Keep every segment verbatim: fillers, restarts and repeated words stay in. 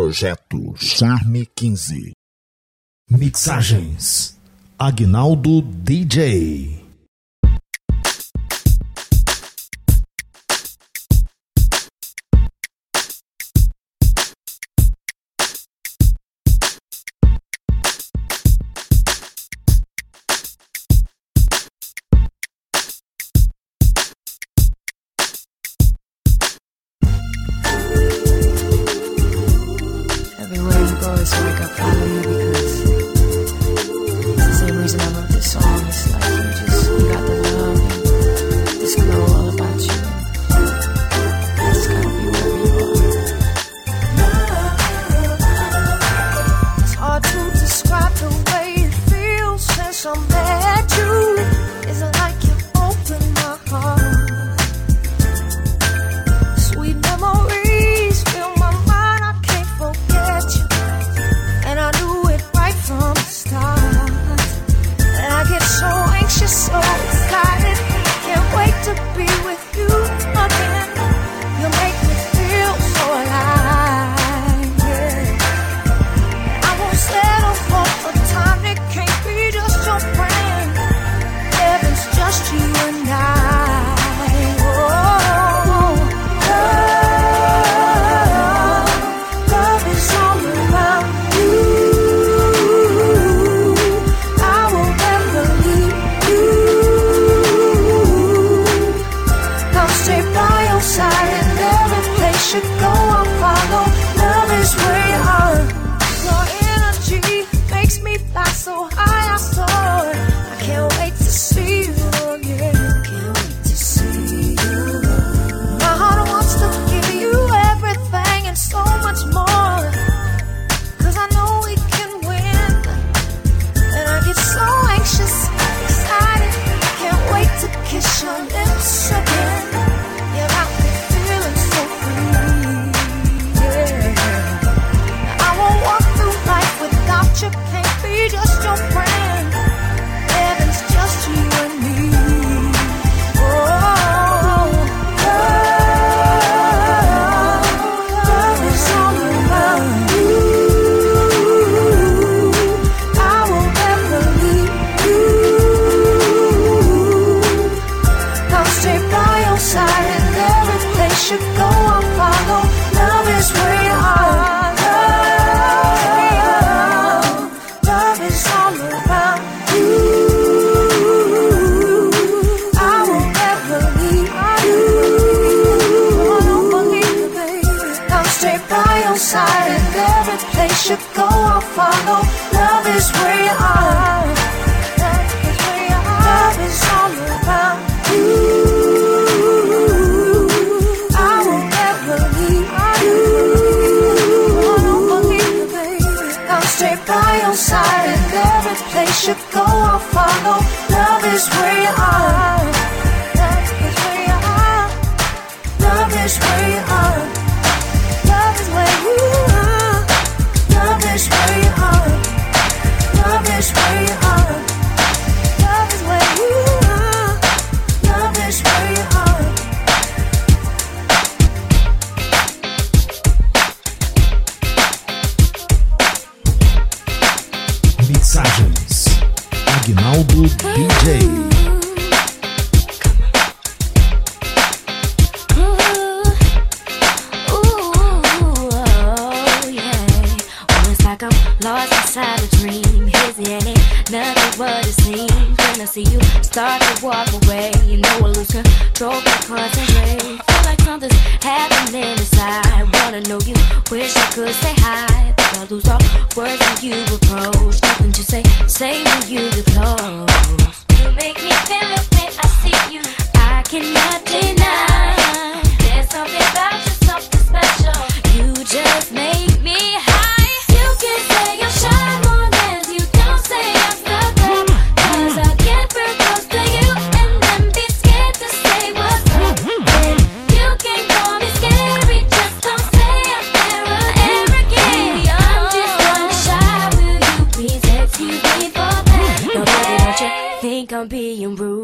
Projeto Charme quinze. Mixagens Aguinaldo D J. So like I follow you because it's the same reason I wrote this song. It's like you just you got the love and this glow all about you. I just gotta be wherever you are. It's hard to describe the way it feels since I met you. It's like you opened my heart. Sweet memories fill my mind. I can't forget you. I knew it right from the start. And I get so anxious, so excited. Can't wait to be with you again. You make me feel so alive, yeah. I won't settle for a time that can't be just your friend. Heaven's just you and I. Oh, love, love is all around. Should go, I'll follow. Love is where you are. Your energy makes me fly so high, I soar. I can't wait to see you again. Can't wait to see you. My heart wants to give you everything and so much more. Cause I know we can win. And I get so anxious, excited. Can't wait to kiss your lips again. You got me feeling so free. You can't be just your friend. Heaven's just you and me. Oh, love, love is all around you. I will never leave you. I'll stay by your side and every place you go I'll follow. Love is where you are. Side and every place you go I'll follow. Love is where you are. Love is where you are. Love is all around you. I will never leave you. Oh, don't believe me, baby. I'll stay by your side and every place you go I'll follow. Love is where you are. Love is where you are. Love is where you are. Love is where you are. Love is where you are. Love is where you are. Love is where you are. Love is where you are. Mixagens Aguinaldo D J. Lost inside a dream, hazy and ain't nothing what it seems. When I see you start to walk away, you know I lose control, can't concentrate. Feel like something's happening inside. Wanna know you, wish I could say hi, but I lose all words when you approach. Nothing to say, say when you get close. You make me feel it when I see you. I cannot deny. There's something about you, something special. You just make me high. Can't say I'm shy long as you don't say I'm stuck up. Cause I get real close to you and then be scared to say what's up. And you can't call me scary, just don't say I'm arrogant. I'm just kinda shy, will you please excuse me for that? No, baby, don't you think I'm being rude when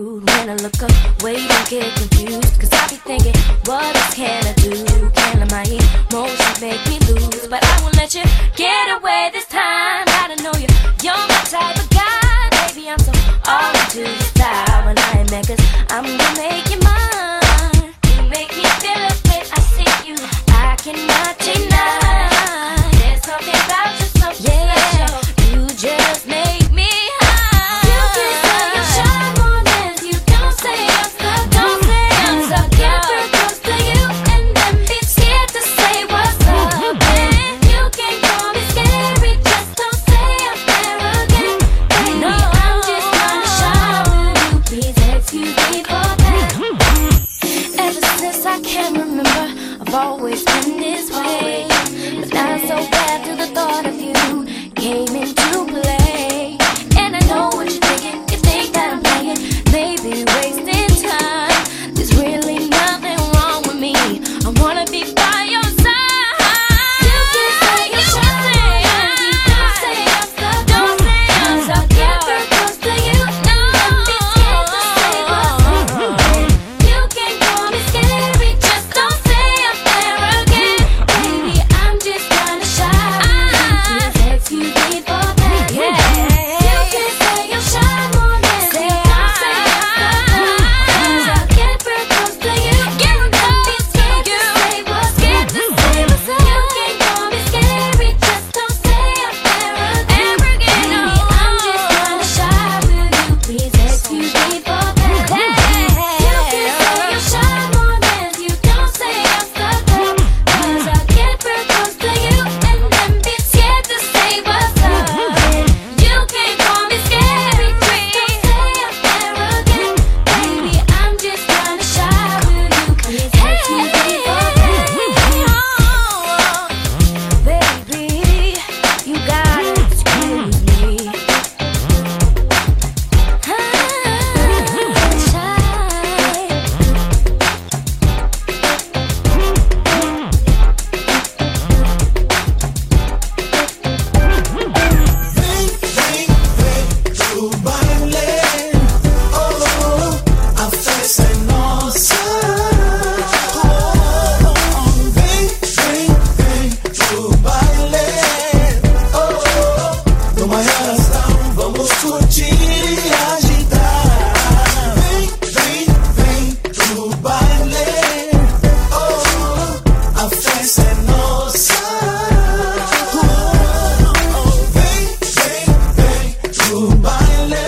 and I look away, don't get confused, cause I be thinking, what else can I do? Can I my emotions make me lose? But I won't let you get away this time. Gotta know you, you're my type of guy. Baby, I'm so all into your style when I am mad, cause I'm gonna make you mine. You make me feel it when I see you, I cannot deny. There's something about you so special, you just make me high. You can say you're shy more than you don't say I'm stuck, don't say I'm stuck. Get real close to you and then be scared to say what's up. And you can call me scary, just don't say I'm there again. Baby, no, I'm just kinda shy. Will you please excuse me for that? Ever since I can remember, I've always been this way. But now I'm so bad to the thought of you came into play. And I know what you're thinking, you think that I'm playing, maybe wasting time. There's really nothing wrong with me, I wanna be by your side. You can say you're shy, don't say I'm stuck, don't say I'm stuck. Get real close to you, no, be scared to say what's up. You can call me scary, just don't say I'm there again. Baby, I'm just kinda shy. Please excuse me for that. Yeah. You can say you're shy more than you don't say I'm stuck. Get real close to you, get real close. Be scared to say what's scared to say what's up. You can call me scary, just don't say I'm there again. Baby, I'm just kinda shy. Will you please excuse me for that? You can say you're shy more than you don't say I'm stuck. Cause I get real close to you and then be scared to say what's up. You can't call me scary, just don't say I'm there again. Baby, I'm just kinda shy. Will you please excuse me for that? Baby, you gotta excuse me. I'm shy. Vem, vem, vem pro baile. Oh, a festa é nossa. Oh, vem, vem, vem pro baile. Oh, numa relação vamos curtir e agitar. Vem, vem, vem pro baile. Oh, a festa é nossa. Vem, vem, vem pro baile.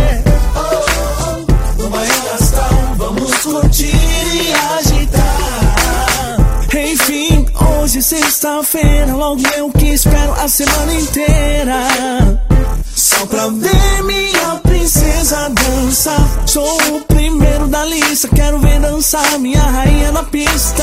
Oh, numa relação vamos curtir e agitar. Enfim, hoje sexta-feira, logo eu que espero a semana inteira. Só pra ver minha princesa dançar. Sou o primeiro da lista, quero ver dançar minha rainha na pista.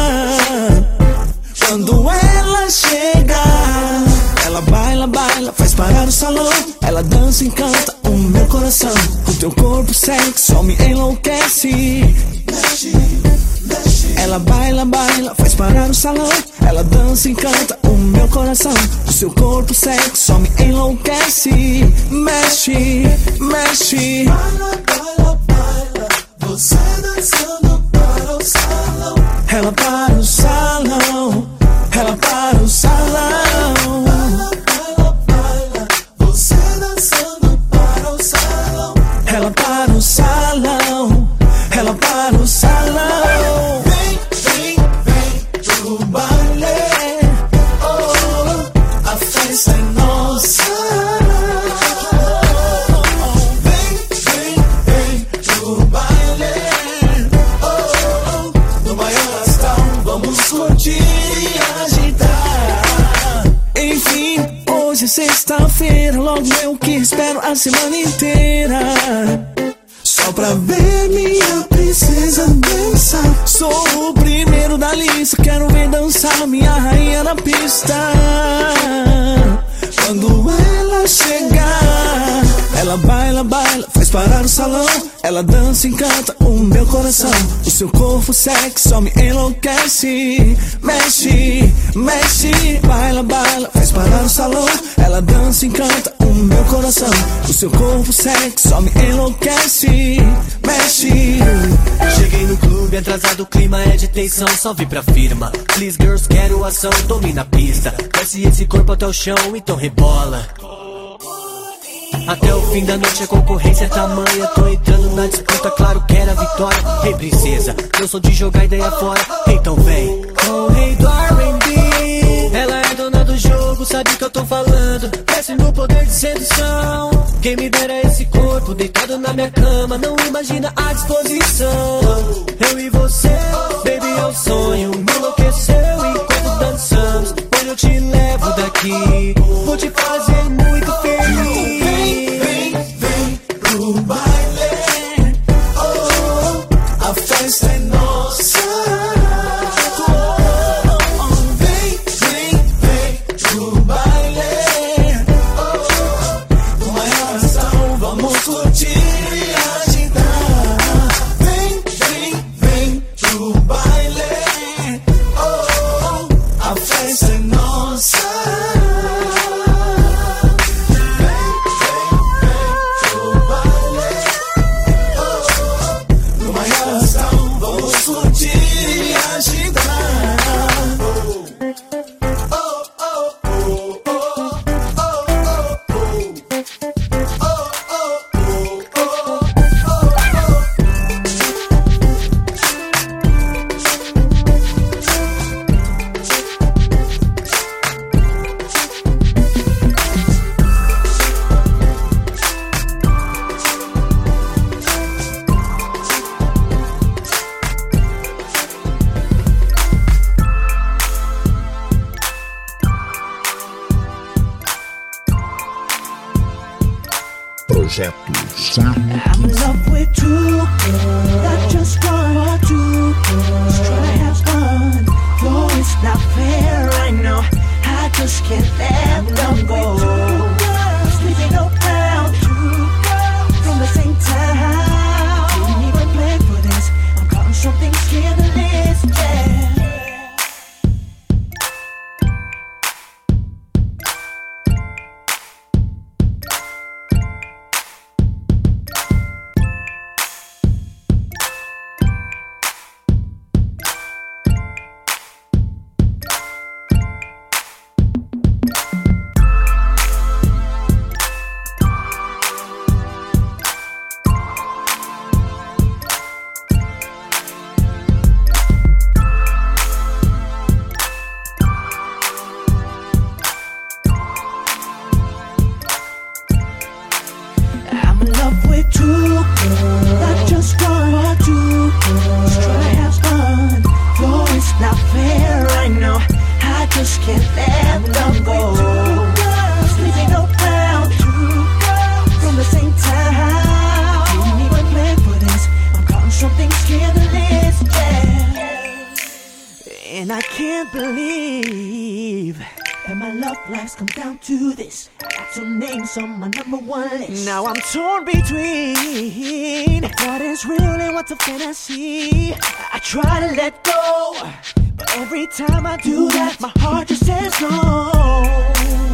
Quando ela chega, ela baila, baila, faz parar o salão. Ela dança, encanta o meu coração. O teu corpo sexy só me enlouquece. Mexe, mexe. Ela baila, baila, faz parar o salão. Ela dança, encanta o meu coração. O seu corpo sexy só me enlouquece. Mexe, mexe. Baila, baila, baila, você dançando para o salão. Ela para o salão, ela para o salão. Baila, baila, baila, você dançando para o salão. Ela para o salão, ela para o salão. Vem, vem, vem pro baile. Oh, a festa é nossa. Vem, vem, vem pro baile. Oh, numa relação vamos curtir e agitar. Enfim, hoje é sexta-feira, logo eu que espero a semana inteira. Só pra ver minha princesa dançar. Sou o primeiro da lista, quero ver dançar minha rainha na pista. Quando ela chegar, ela baila, baila, faz faz parar o salão. Ela dança e encanta o meu coração. O seu corpo sexy só me enlouquece. Mexe, mexe, baila, baila, faz parar o salão. Ela dança e encanta o meu coração. O seu corpo sexy só me enlouquece. Mexe. Cheguei no clube atrasado, o clima é de tensão. Só vi pra firma, please girls, quero ação. Domina a pista, desce esse corpo até o chão, então rebola. Até o fim da noite a concorrência é tamanha. Tô entrando na disputa, claro que era vitória. Ei princesa, eu sou de jogar ideia fora. Então vem, o rei do R and B. Ela é dona do jogo, sabe o que eu tô falando. Desce no poder de sedução. Quem me dera esse corpo deitado na minha cama. Não imagina a disposição. Eu e você, baby, é o sonho. Me enlouqueceu enquanto dançamos. Hoje eu te levo daqui, vou te fazer muito feliz. Vem, vem, vem pro baile. Oh, a festa é nossa. Oh, vem, vem, vem pro baile. Oh, com maior ação, vamos curtir e agitar. Vem, vem, vem pro baile. Oh, a festa é nossa. Projeto Charme I'm in love with you, not just one or two. Just try to have fun. No, it's not fair, I know. I just can't let them go. Sleeping around you from the same town. Didn't even plan for this. I'm caught in something scandalous, yeah. I'm in love with you, not just one or two. Just try to have fun. No, it's not fair, I know. I just can't let them go. Sleeping around you from the same town. Didn't even plan for this. I'm caught in something scandalous, yeah. And I can't believe that my love life's come down to this. I got your names on my number one list. Now I'm torn between what is real and what's a fantasy. I try to let go, but every time I do that, my heart just says no.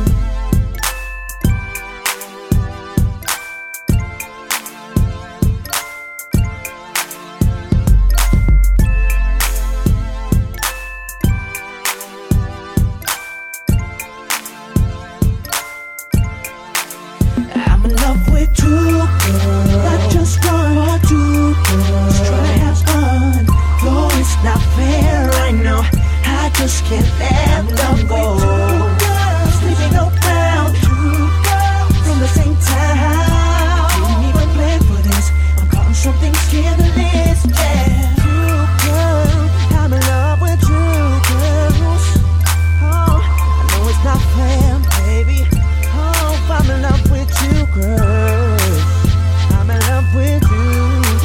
I'm in love with you, not just one or two. Just try to have fun. No, it's not fair, I know. I just can't let them go. Sleeping around you from the same town. Didn't even plan for this. I'm caught in something scandalous, yeah. You, girl, I'm in love with you, girls. Oh, I know it's not fair, baby. Oh, I'm in love with you, girls. I'm in love with you,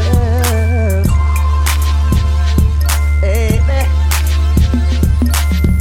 girls. Baby.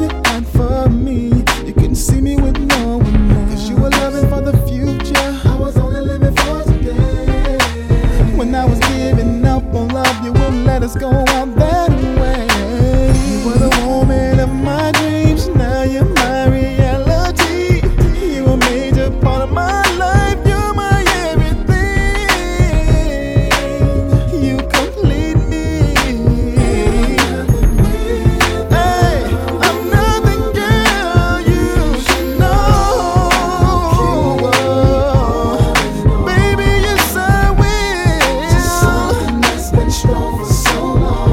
out for me. You couldn't see me with no one else. Cause you were loving for the future, I was only living for today. When I was giving up on love, you wouldn't let us go out that way. You were the woman of my dreams, now you're my reality. You were a major part of my life, you're my everything. You complete me. Hey, I'm nothing, girl, you should know. Baby, yes I will. Something that's been strong for so long.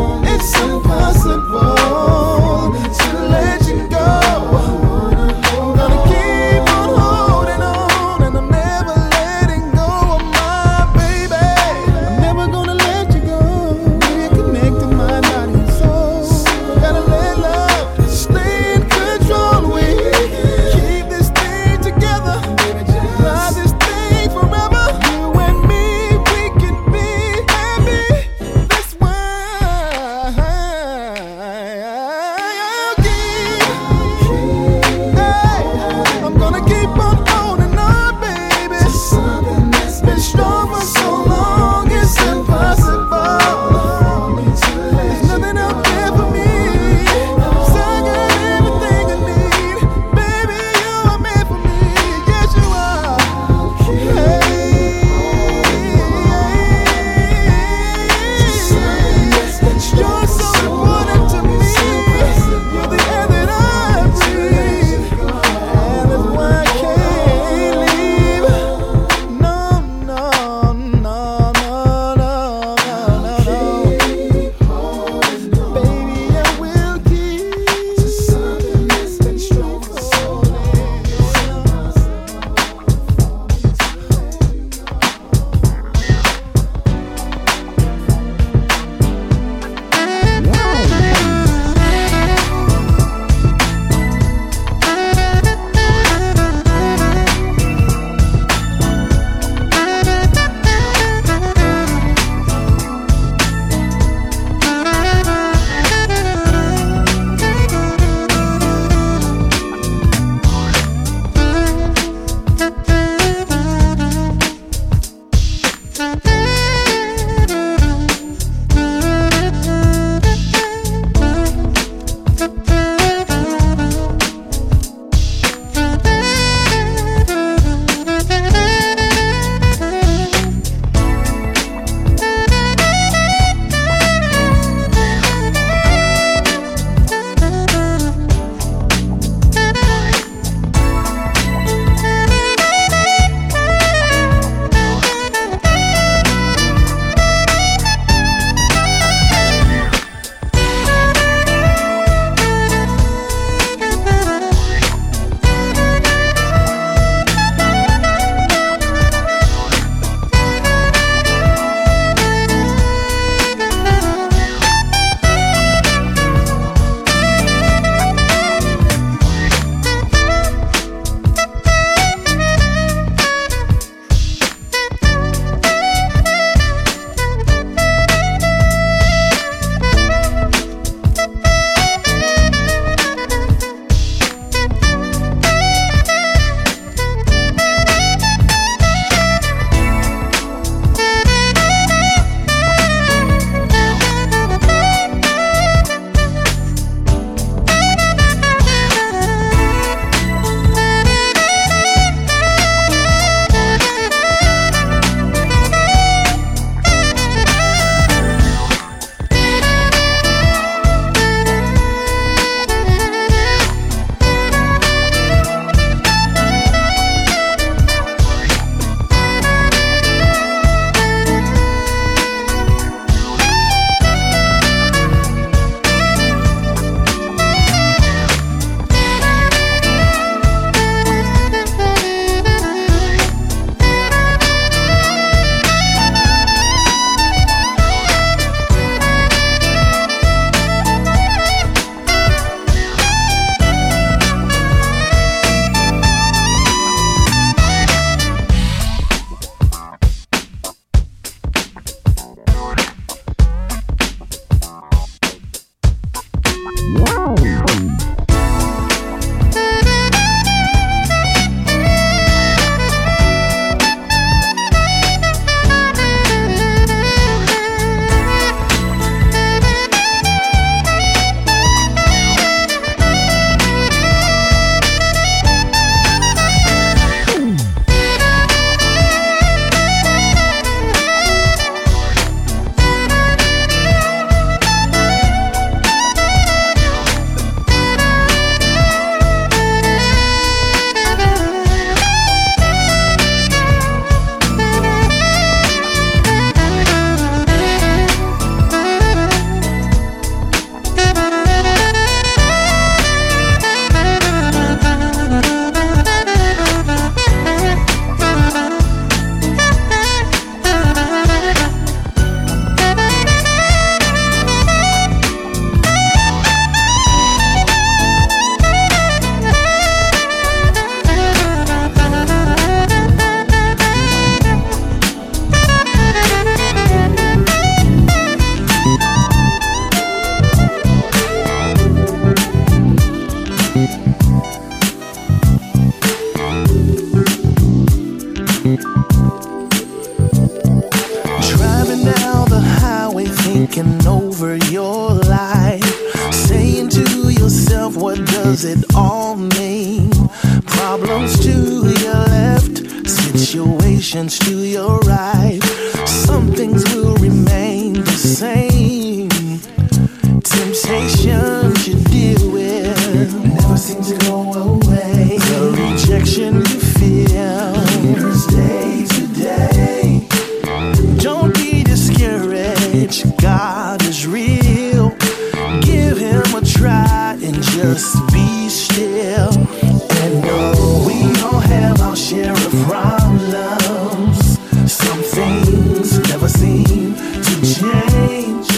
Driving down the highway, thinking over your life, saying to yourself, what does it all mean? Problems to your left, situations to your right. Some things will remain the same. Temptations you deal with never seem to go away. The rejection you feel lingers day to day. Don't be discouraged, God is real. Give him a try and just be still. And know we all have our share of problems. Some things never seem to change,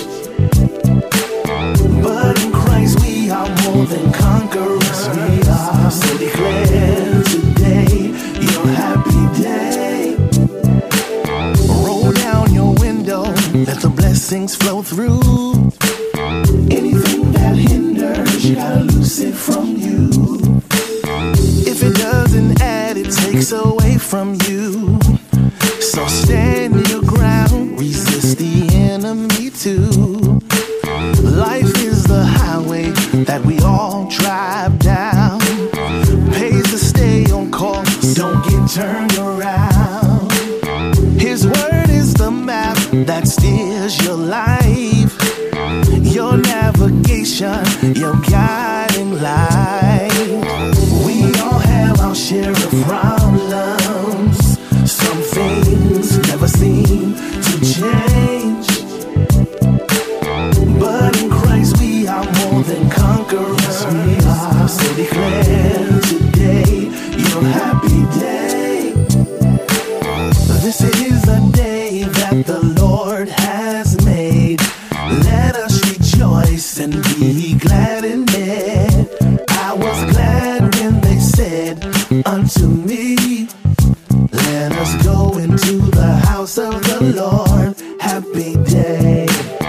but in Christ we are more than conquerors. We are, so declare today your happy day. Roll down your window, let the blessings flow through. Anything that hinders, you gotta loose it from you. If it doesn't add, it takes away from you. So stand your ground, resist the enemy too. Life is the highway that we all drive down. Pays to stay on course, don't get turned around. His word is the map that steers your life, your navigation, your guiding light. We all have our share of problems. Some things never seem to change, but in Christ we are more than conquerors. We are, so declare today your happy day. This is a day that the Lord has made. Let us rejoice and be glad in it. I was glad when they said unto me, let us go into the house of the Lord. Happy day.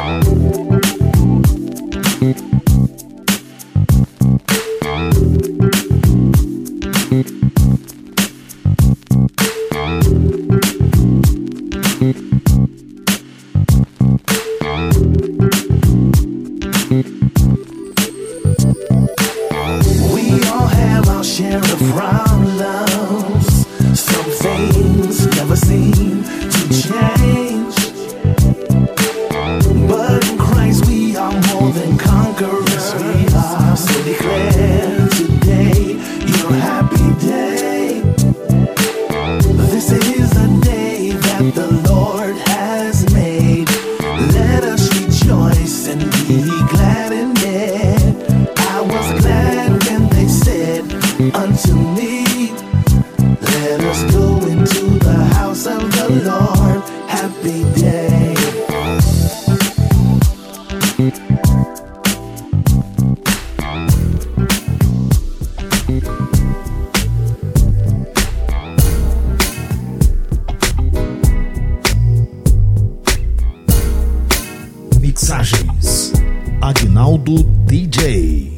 We all have our share of problems. Some things never seem to change, but in Christ we are more than conquerors. We are, so declare today your happy day. This is a day that the Lord has made. Let us rejoice and be glad in it. I was glad when they said unto me, let us go into the house of the Lord. Happy day. Mixagens Aguinaldo D J.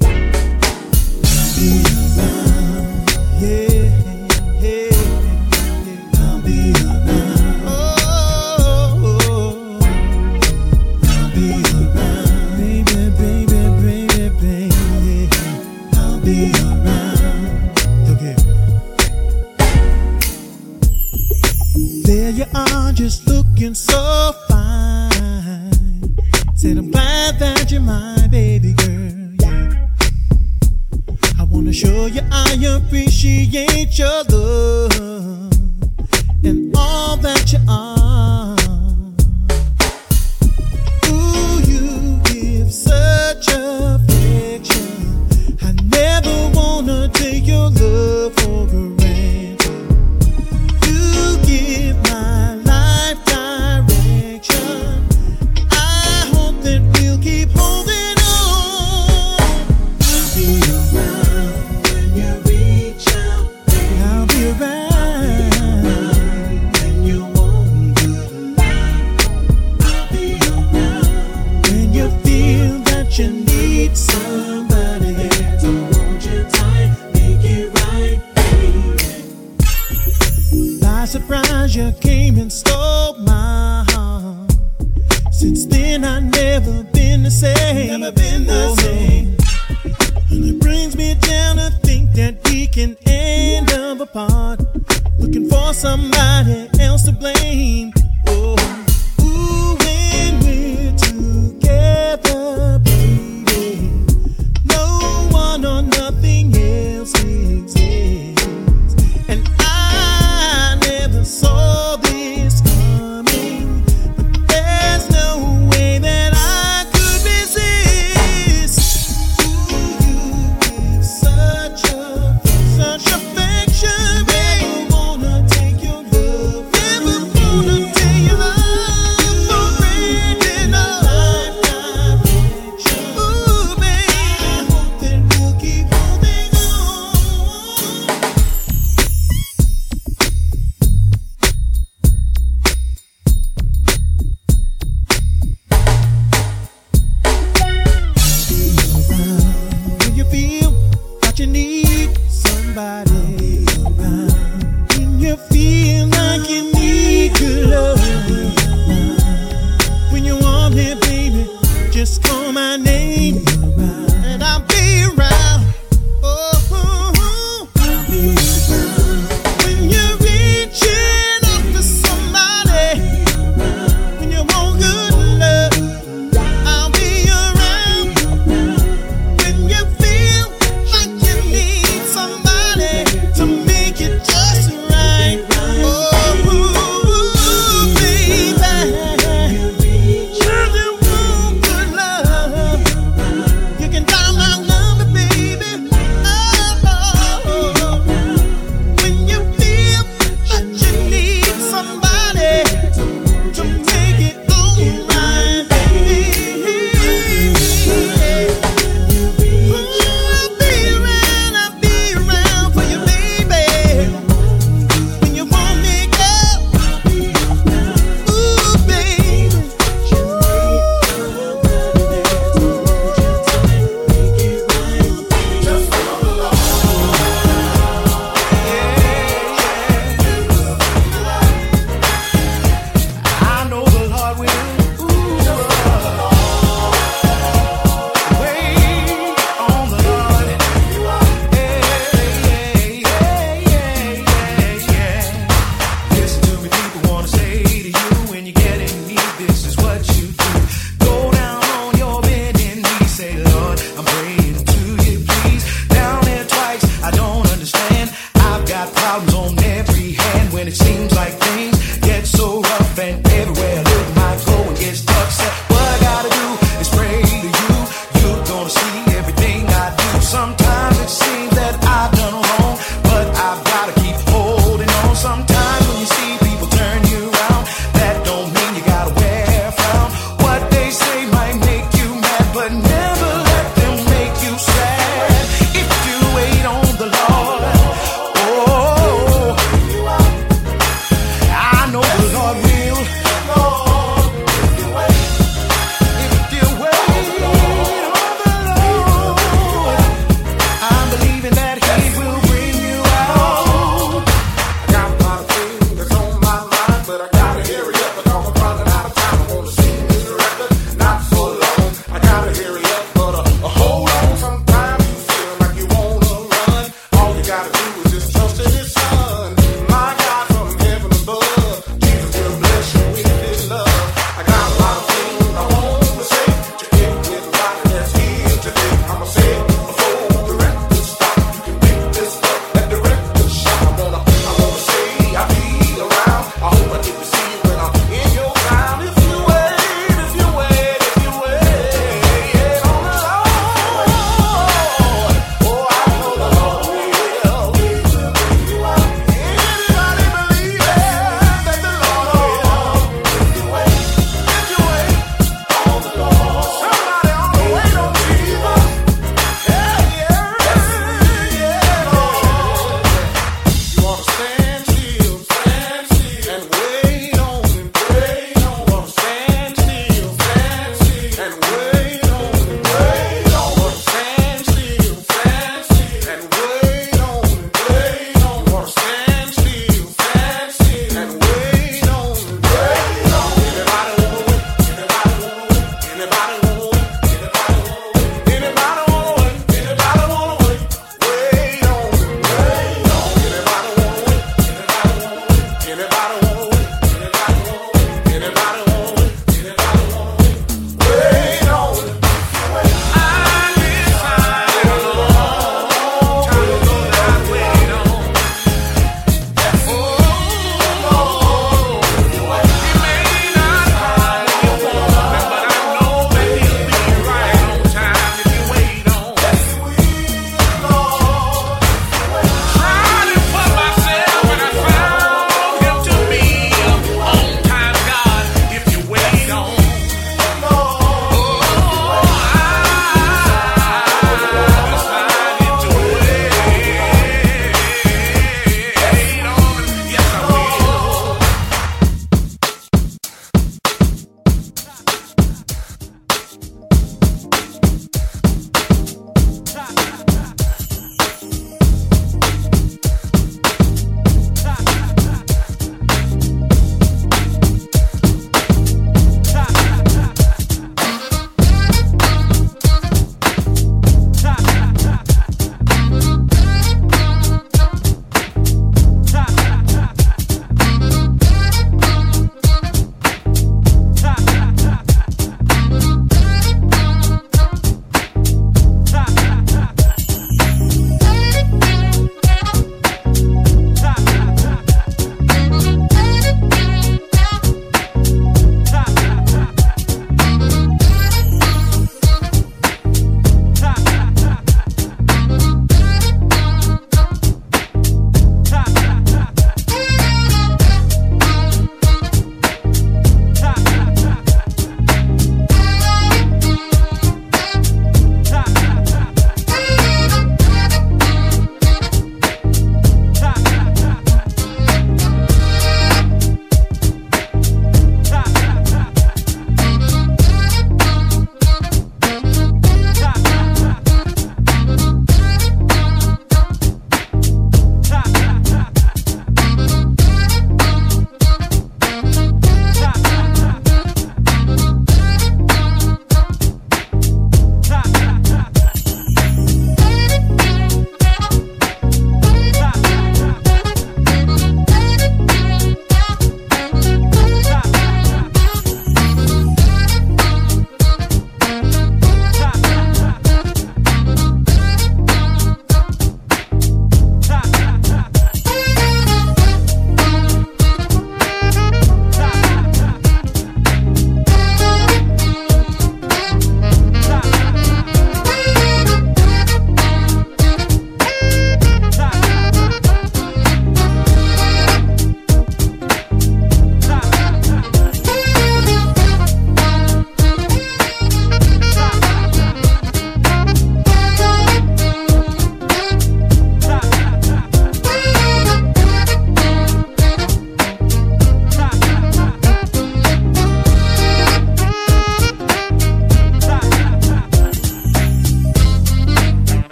There you are, just looking so fine. Said I'm glad that you're my baby girl, yeah. I wanna show you I appreciate your love and all that you are. Ooh, you give such affection. I never wanna take your love for granted. You give my life direction. I hope that we'll keep holding on. I'll be around when you reach out. I'll be around when you want 'cause you came and stole my heart. Since then I never been the same. Never been the oh, same. And it brings me down to think that we can end up apart, looking for somebody else to blame. Oh, ooh, when we're together, baby, no one or nothing else exists. And I never saw this coming, but there's no way that I could resist. Ooh, you give such a, such affection, baby. Never wanna take your love, never wanna take your love for granted. Lifetime connection. Ooh, baby, I hope that we'll keep holding on. When you feel that you need somebody around, when you feel like you need good love, when you want me, baby, just call my name and I'll be around. Oh, when you're reaching out for somebody, when you want good love, I'll be around. When you feel like you need somebody to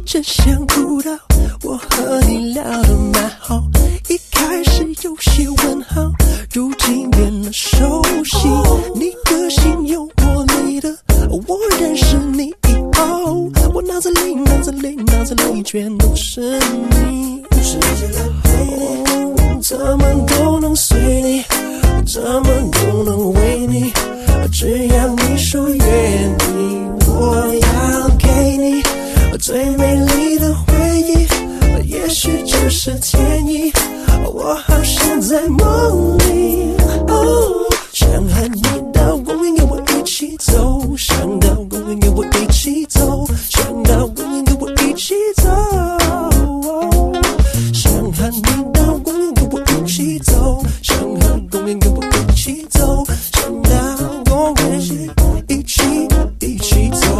真想不到我和你聊得蛮好，一开始有些问号，如今变了熟悉。你个性有魔力的，我认识你以后，我脑子里脑子里脑子里全都是你。哦，怎么都能随你，怎么都能为你，只要你说愿意，我要给你最美丽的回忆，也许只是天意，我好像在梦里。哦，想和你到公园，跟我一起走，想到公园，跟我一起走，想到公园，跟我一起走。想和你到公园，跟我一起走，想和公园，跟我一起走，想到公园，一起一起走。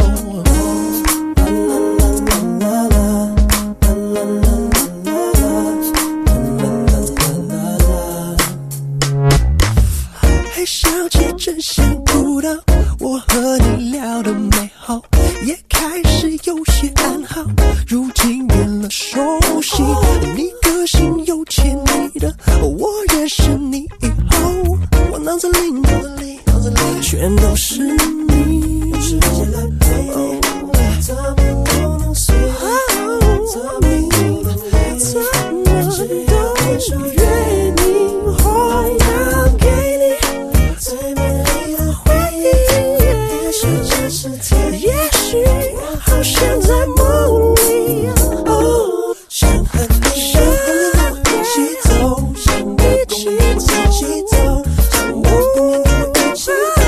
嘿，小姐，真想不到我和你聊得美好，也开始有些暗号，如今变了熟悉。你个性有潜力的，我认识你以后，我脑子里脑子里脑子里全都是你。哦，怎么都能随你，怎么怎么都愿意，我要给你最美丽的回忆，也许只是天意，也许好像在梦里。哦，想和你想和你一起走，想和你一起走，想和你一起走，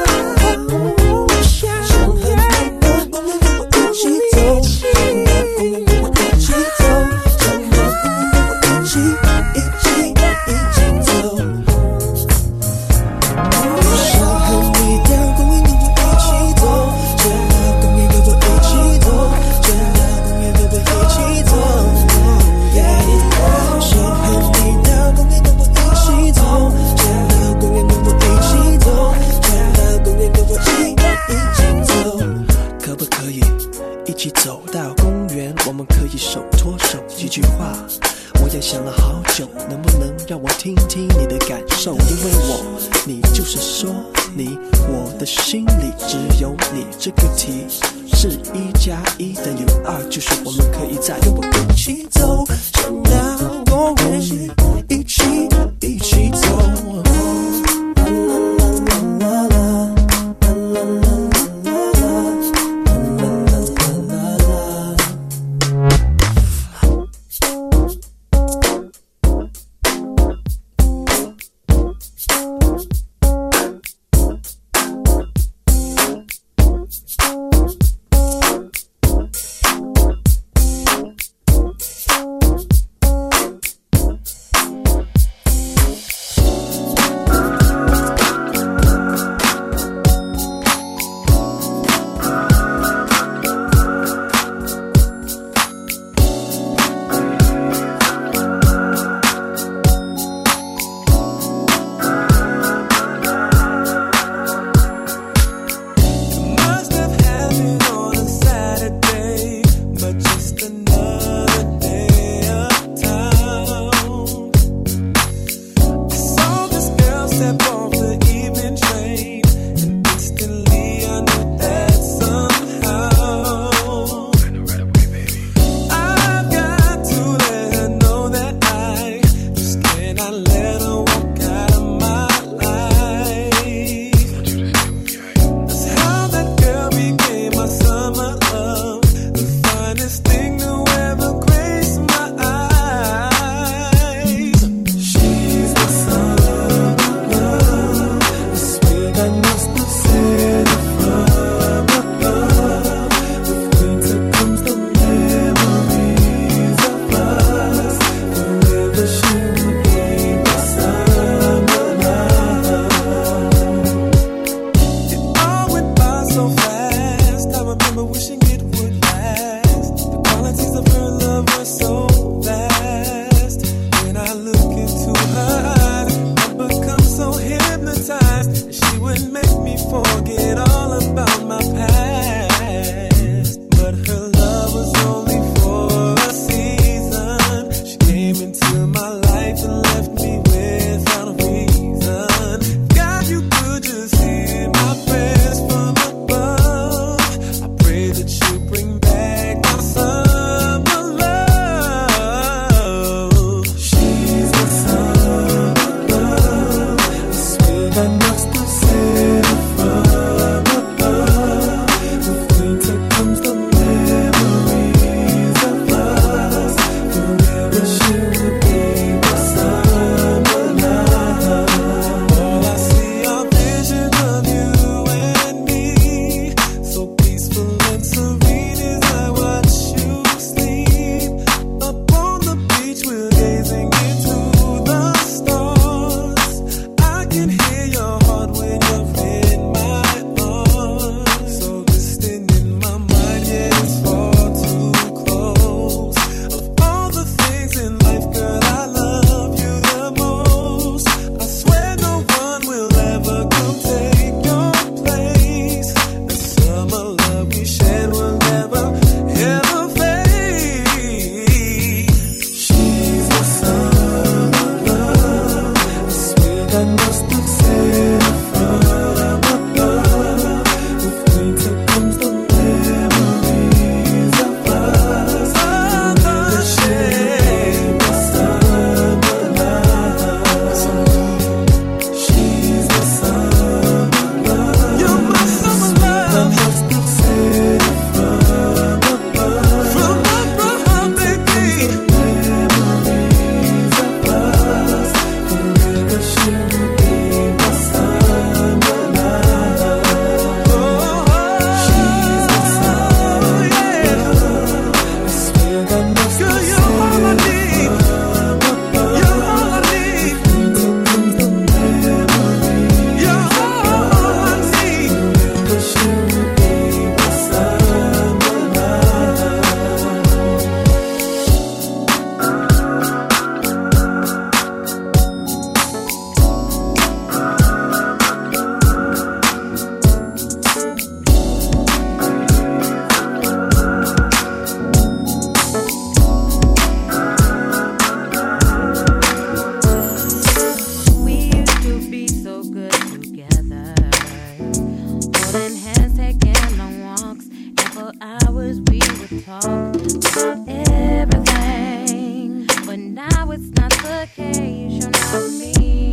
想和你到公园跟我一起走，想到公园跟我一起走，想到公园跟我一起一起一起走。想和你到公园跟我一起走，想到公园跟我一起走，想到公园跟我一起走。想和你到公园跟我一起走，想到公园跟我一起走，想到公园跟我一一起走。可不可以一起走到公园？我们可以手拖手，几句话我也想了好久，能不能让我听听你的感受？因为我，你就是说你，我的心里只有你这个题，是一加一等于二，就是我们可以再跟我一起走，想到公园一起一起走。 about everything, but now it's not the case. You're not me.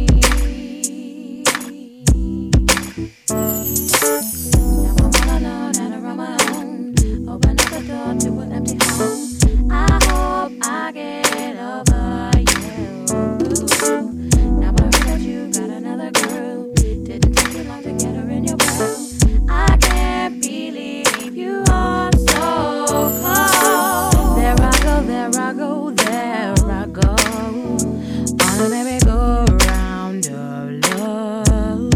Now I'm all alone and around my own. Open up the door to an empty home. I hope I get over you. Now I heard that you got another girl. Didn't take you long to get her in your world. I can't believe you are so cold. There I go, there I go, there I go, on a merry-go-round of love.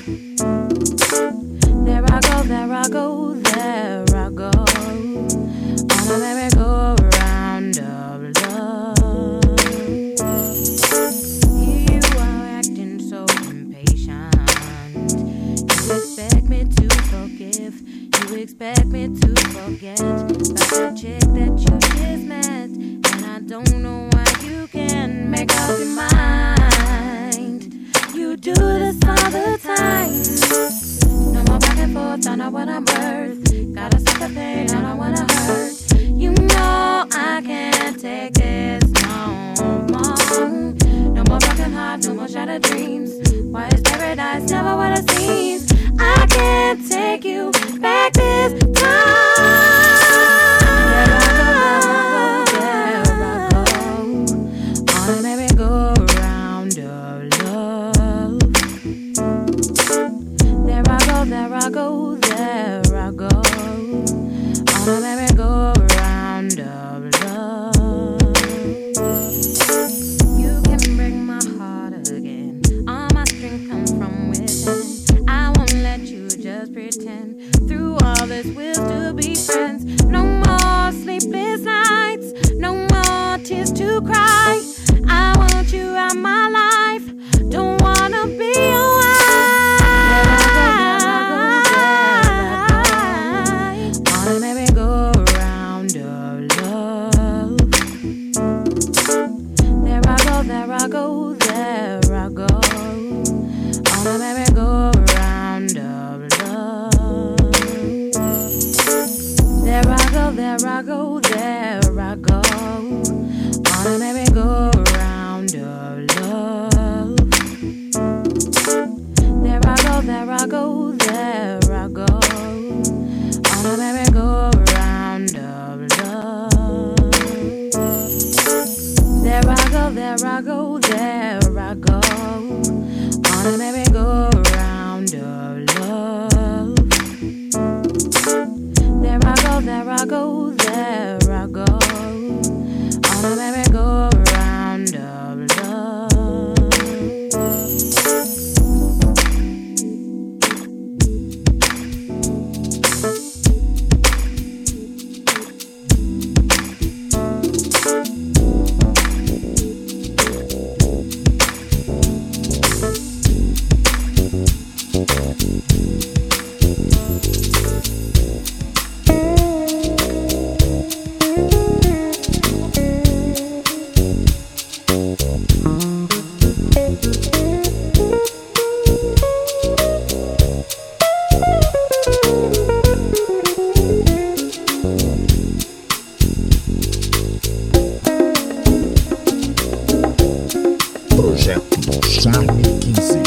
There I go, there I go, there I go, on a merry-go-round of love. Here you are acting so impatient. You expect me to forgive, you expect me to forget about the chick that you just met, and I don't know why you can't make up your mind. You do this all the time. No more back and forth, I know what I'm worth. Gotta stop the pain, I don't wanna hurt. You know I can't take this no more. No more broken hearts, no more shattered dreams. Why is paradise never what it seems? I can't take you back this time. There I go, there I go, on a merry-go-round of love. There I go, there I go, there I go, on a merry-go-round of love. You can break my heart again. All my strength comes from within. I won't let you just pretend. Through all this we'll still be friends. No more sleepless nights, no more tears to cry. I want you out my life, don't wanna be away. On a merry-go-round of love. There I go, there I go, there I go, on a merry-go-round of love. There I go, there I go, there I go, on a merry-go-round of love. There I go, there I go, there I go, on a merry-go-round of love. There I go, there I go, there I go, on a merry-go-round of love. There I go, there I go, there I go, on a merry-go-round of love. Projeto Charme quinze.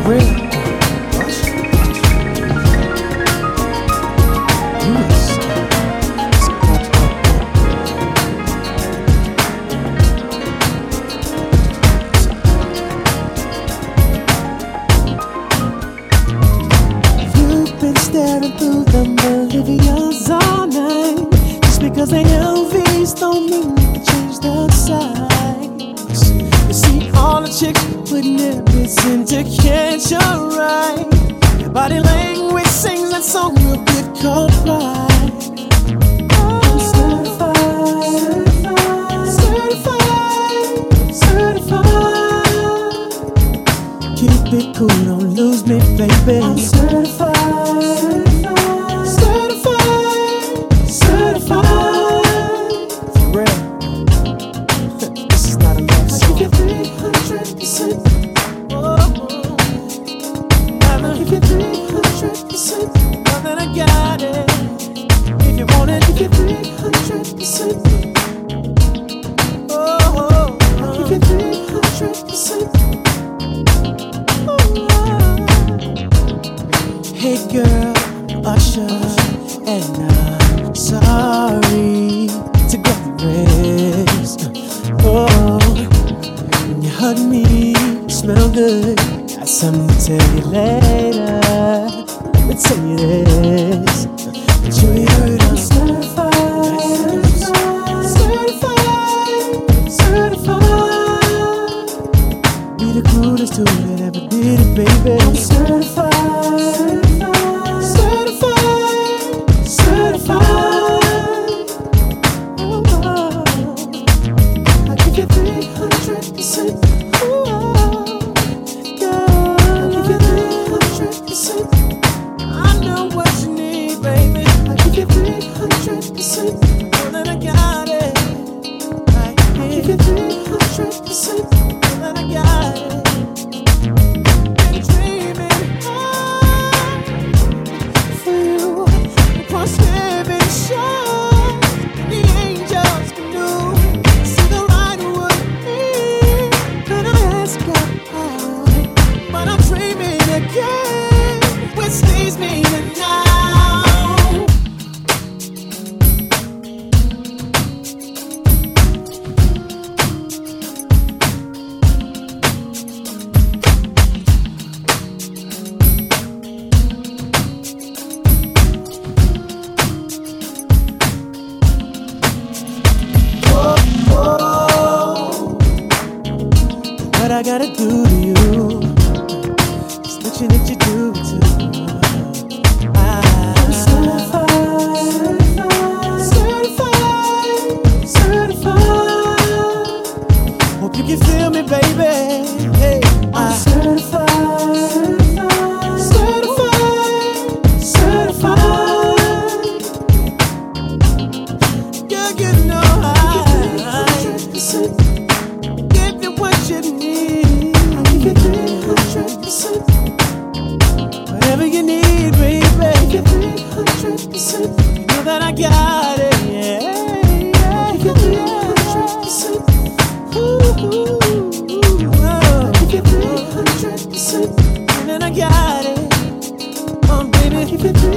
If you